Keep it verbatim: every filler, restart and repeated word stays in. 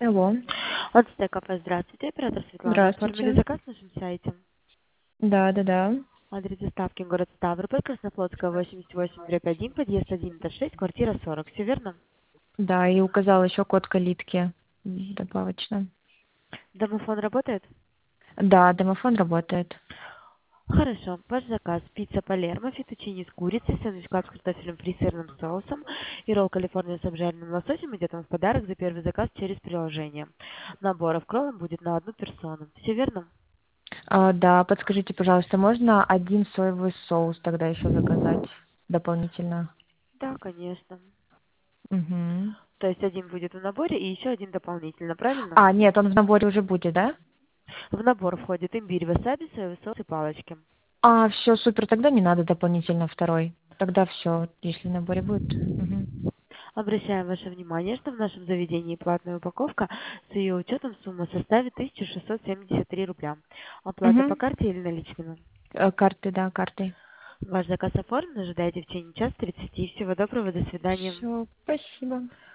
Алло. От Стекафе, здравствуйте, оператор Светлана. Оформили Здравствуйте. заказ на нашем сайте. Да, да, да. Адрес доставки город Ставрополь, Краснофлотская, восемьдесят восемь один, подъезд одиннадцать шесть, квартира сорок. Все верно? Да, и указал еще код калитки м, добавочно. Домофон работает? Да, домофон работает. Хорошо. Ваш заказ: пицца Палермо, фетучини с курицей, сэндвич-клаб с картофелем фри, сырным соусом и ролл Калифорния с обжаренным лососем идет вам в подарок за первый заказ через приложение. Наборов кроллом будет на одну персону. Все верно? А, да, подскажите, пожалуйста, можно один соевый соус тогда еще заказать дополнительно? Да, конечно. Угу. То есть один будет в наборе и еще один дополнительно, правильно? А, нет, он в наборе уже будет, да? В набор входит имбирь, васаби, соевый соус и палочки. А, все, супер, тогда не надо дополнительно второй. Тогда все, если в наборе будет. Угу. Обращаем ваше внимание, что в нашем заведении платная упаковка с ее учетом сумма составит тысяча шестьсот семьдесят три рубля. Оплата по Угу. карте или наличными? Карты, да, картой. Ваш заказ оформлен, ожидайте в течение часа тридцати. Всего доброго, до свидания. Все, спасибо.